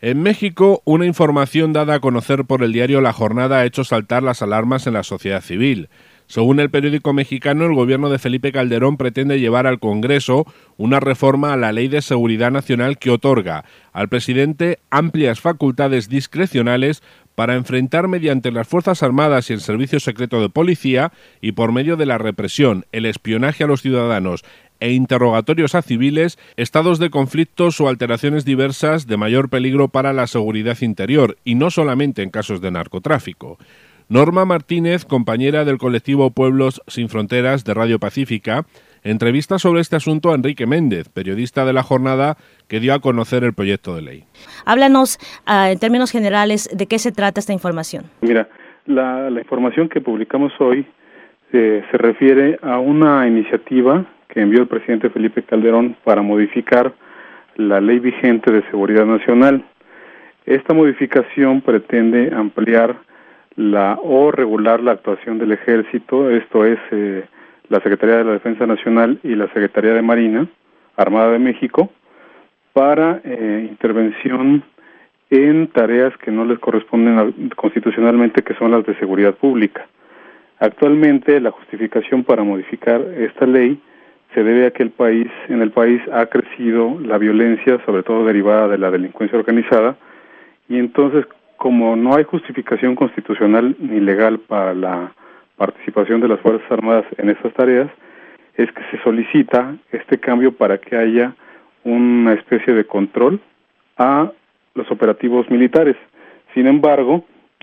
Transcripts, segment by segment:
En México, una información dada a conocer por el diario La Jornada ha hecho saltar las alarmas en la sociedad civil. Según el periódico mexicano, el gobierno de Felipe Calderón pretende llevar al Congreso una reforma a la Ley de Seguridad Nacional que otorga al presidente amplias facultades discrecionales para enfrentar mediante las Fuerzas Armadas y el Servicio Secreto de Policía y por medio de la represión, el espionaje a los ciudadanos e interrogatorios a civiles, estados de conflictos o alteraciones diversas de mayor peligro para la seguridad interior, y no solamente en casos de narcotráfico. Norma Martínez, compañera del colectivo Pueblos Sin Fronteras de Radio Pacífica, entrevista sobre este asunto a Enrique Méndez, periodista de La Jornada, que dio a conocer el proyecto de ley. Háblanos, en términos generales, de qué se trata esta información. Mira, la información que publicamos hoy se refiere a una iniciativa que envió el presidente Felipe Calderón para modificar la ley vigente de seguridad nacional. Esta modificación pretende ampliar o regular la actuación del Ejército, esto es la Secretaría de la Defensa Nacional y la Secretaría de Marina, Armada de México, para intervención en tareas que no les corresponden constitucionalmente, que son las de seguridad pública. Actualmente la justificación para modificar esta ley se debe a que en el país ha crecido la violencia, sobre todo derivada de la delincuencia organizada, y entonces, como no hay justificación constitucional ni legal para la participación de las Fuerzas Armadas en estas tareas, es que se solicita este cambio para que haya una especie de control a los operativos militares. Sin embargo,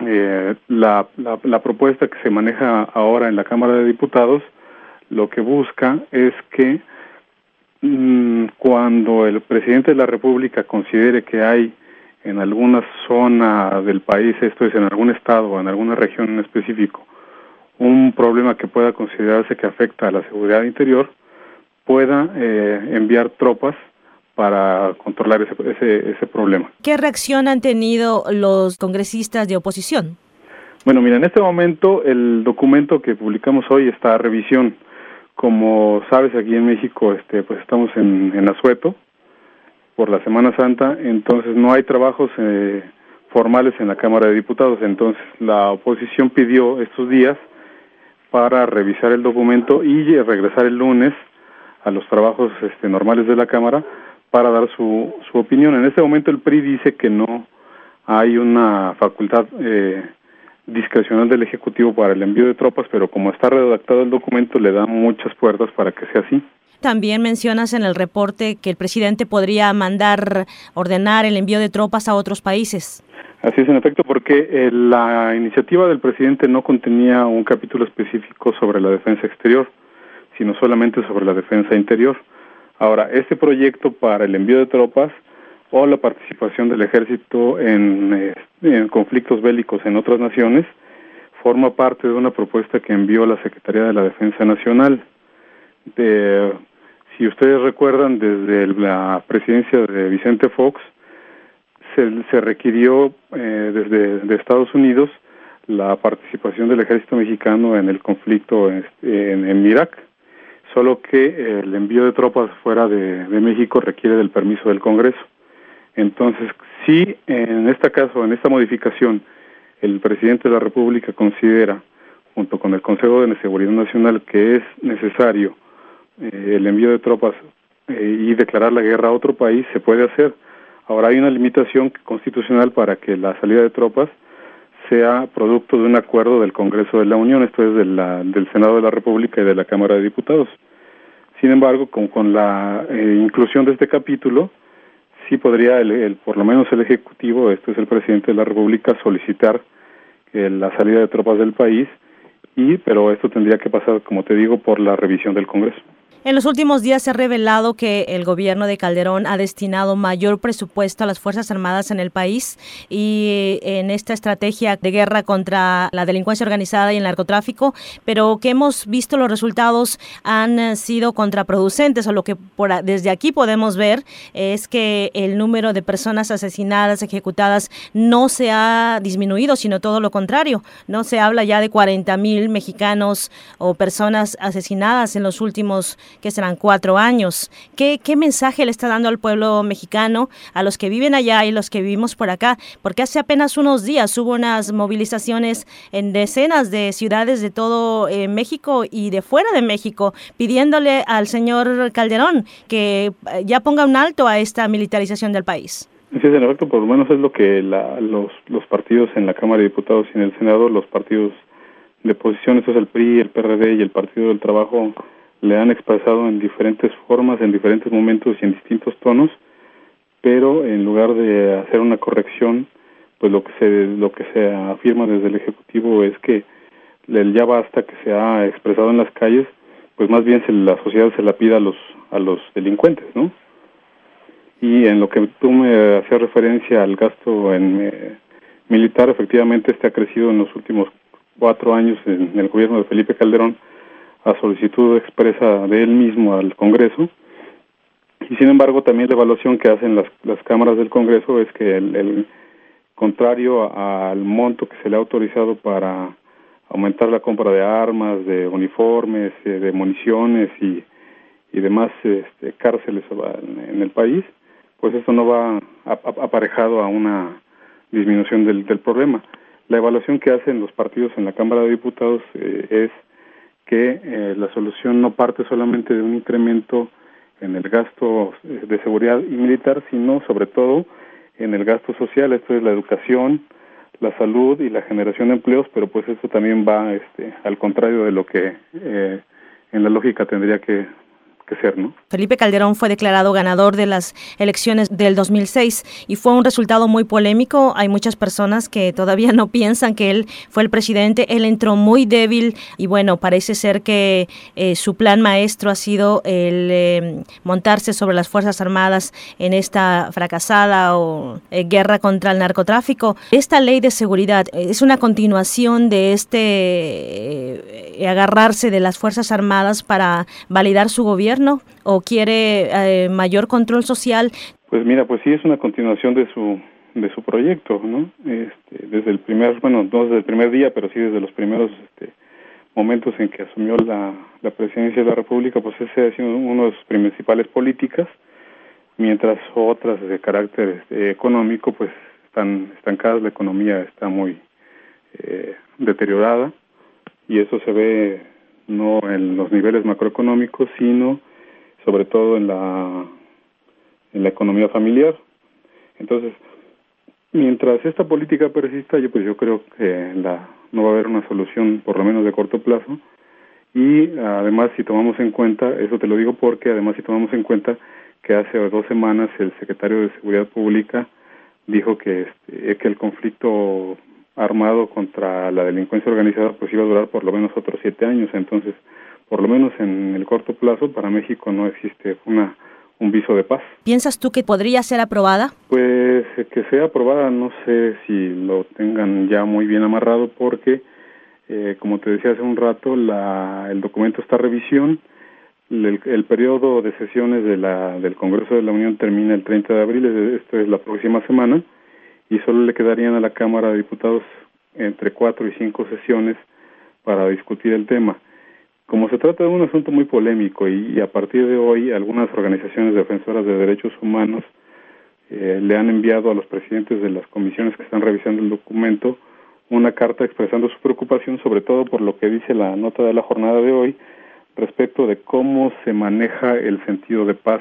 la propuesta que se maneja ahora en la Cámara de Diputados lo que busca es que cuando el presidente de la República considere que hay en alguna zona del país, esto es en algún estado o en alguna región en específico, un problema que pueda considerarse que afecta a la seguridad interior, pueda enviar tropas para controlar ese problema. ¿Qué reacción han tenido los congresistas de oposición? Bueno, mira, en este momento el documento que publicamos hoy está a revisión. Como sabes, aquí en México pues estamos en asueto por la Semana Santa, entonces no hay trabajos formales en la Cámara de Diputados, entonces la oposición pidió estos días para revisar el documento y regresar el lunes a los trabajos normales de la Cámara para dar su opinión. En este momento el PRI dice que no hay una facultad discrecional del Ejecutivo para el envío de tropas, pero como está redactado el documento le da muchas puertas para que sea así. También mencionas en el reporte que el presidente podría ordenar el envío de tropas a otros países. Así es, en efecto, porque la iniciativa del presidente no contenía un capítulo específico sobre la defensa exterior, sino solamente sobre la defensa interior. Ahora, este proyecto para el envío de tropas o la participación del ejército en conflictos bélicos en otras naciones forma parte de una propuesta que envió la Secretaría de la Defensa Nacional. Si ustedes recuerdan, desde la presidencia de Vicente Fox se requirió desde Estados Unidos la participación del ejército mexicano en el conflicto en Irak, solo que el envío de tropas fuera de México requiere del permiso del Congreso. Entonces, si en este caso, en esta modificación, el presidente de la República considera, junto con el Consejo de Seguridad Nacional, que es necesario el envío de tropas y declarar la guerra a otro país, se puede hacer. Ahora hay una limitación constitucional para que la salida de tropas sea producto de un acuerdo del Congreso de la Unión, esto es del Senado de la República y de la Cámara de Diputados. Sin embargo, con la inclusión de este capítulo, sí podría por lo menos el Ejecutivo, esto es el presidente de la República, solicitar la salida de tropas del país, pero esto tendría que pasar, como te digo, por la revisión del Congreso. En los últimos días se ha revelado que el gobierno de Calderón ha destinado mayor presupuesto a las Fuerzas Armadas en el país y en esta estrategia de guerra contra la delincuencia organizada y el narcotráfico, pero que hemos visto los resultados han sido contraproducentes, o lo que desde aquí podemos ver es que el número de personas asesinadas, ejecutadas, no se ha disminuido, sino todo lo contrario. No se habla ya de 40,000 mexicanos o personas asesinadas en los últimos que serán 4 años. ¿Qué mensaje le está dando al pueblo mexicano, a los que viven allá y los que vivimos por acá? Porque hace apenas unos días hubo unas movilizaciones en decenas de ciudades de todo México y de fuera de México, pidiéndole al señor Calderón que ya ponga un alto a esta militarización del país. Sí, en efecto, por lo menos es lo que los partidos en la Cámara de Diputados y en el Senado, los partidos de oposición, eso es el PRI, el PRD y el Partido del Trabajo, le han expresado en diferentes formas, en diferentes momentos y en distintos tonos, pero en lugar de hacer una corrección, pues lo que se afirma desde el Ejecutivo es que el ya basta que se ha expresado en las calles, pues más bien la sociedad se la pide a los delincuentes, ¿no? Y en lo que tú me hacías referencia al gasto militar, efectivamente este ha crecido en los últimos 4 años en el gobierno de Felipe Calderón a solicitud expresa de él mismo al Congreso, y sin embargo también la evaluación que hacen las cámaras del Congreso es que el contrario al monto que se le ha autorizado para aumentar la compra de armas, de uniformes, de municiones y demás cárceles en el país, pues esto no va aparejado a una disminución del problema. La evaluación que hacen los partidos en la Cámara de Diputados es que la solución no parte solamente de un incremento en el gasto de seguridad y militar, sino sobre todo en el gasto social. Esto es la educación, la salud y la generación de empleos, pero pues esto también va al contrario de lo que en la lógica tendría que ser, ¿no? Felipe Calderón fue declarado ganador de las elecciones del 2006 y fue un resultado muy polémico. Hay muchas personas que todavía no piensan que él fue el presidente. Él entró muy débil y bueno, parece ser que su plan maestro ha sido el montarse sobre las Fuerzas Armadas en esta fracasada guerra contra el narcotráfico. Esta ley de seguridad es una continuación de agarrarse de las Fuerzas Armadas para validar su gobierno, o quiere mayor control social. Pues mira, pues sí es una continuación de su proyecto, ¿no? Desde el primer, no desde el primer día, pero sí desde los primeros momentos en que asumió la presidencia de la República, pues ese ha sido uno de sus principales políticas, mientras otras de carácter económico pues están estancadas, la economía está muy deteriorada, y eso se ve no en los niveles macroeconómicos, sino sobre todo en la economía familiar. Entonces, mientras esta política persista, yo creo que no va a haber una solución, por lo menos de corto plazo. Y además, si tomamos en cuenta, eso te lo digo porque además si tomamos en cuenta que hace 2 semanas el secretario de Seguridad Pública dijo que el conflicto armado contra la delincuencia organizada pues iba a durar por lo menos otros 7 años. Entonces, por lo menos en el corto plazo, para México no existe un viso de paz. ¿Piensas tú que podría ser aprobada? Pues que sea aprobada, no sé si lo tengan ya muy bien amarrado, porque, como te decía hace un rato, el documento está a revisión. El periodo de sesiones del Congreso de la Unión termina el 30 de abril, esto es la próxima semana, y solo le quedarían a la Cámara de Diputados entre 4 y 5 sesiones para discutir el tema. Como se trata de un asunto muy polémico y a partir de hoy algunas organizaciones defensoras de derechos humanos le han enviado a los presidentes de las comisiones que están revisando el documento una carta expresando su preocupación, sobre todo por lo que dice la nota de la jornada de hoy respecto de cómo se maneja el sentido de paz,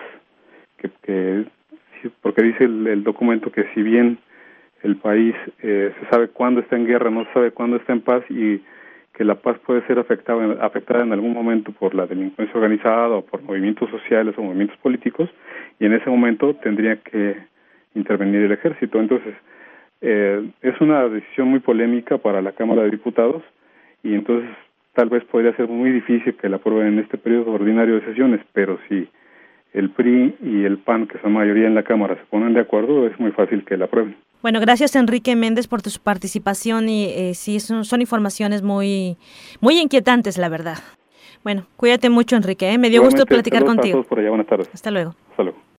porque dice el documento que si bien el país se sabe cuándo está en guerra, no se sabe cuándo está en paz, y que la paz puede ser afectada en algún momento por la delincuencia organizada o por movimientos sociales o movimientos políticos, y en ese momento tendría que intervenir el ejército. Entonces, es una decisión muy polémica para la Cámara de Diputados, y entonces tal vez podría ser muy difícil que la aprueben en este periodo ordinario de sesiones, pero si el PRI y el PAN, que son mayoría en la Cámara, se ponen de acuerdo, es muy fácil que la aprueben. Bueno, gracias Enrique Méndez por tu participación y sí, son informaciones muy, muy inquietantes, la verdad. Bueno, cuídate mucho, Enrique, Me dio gusto platicar contigo. A todos por allá, buenas tardes. Hasta luego. Hasta luego.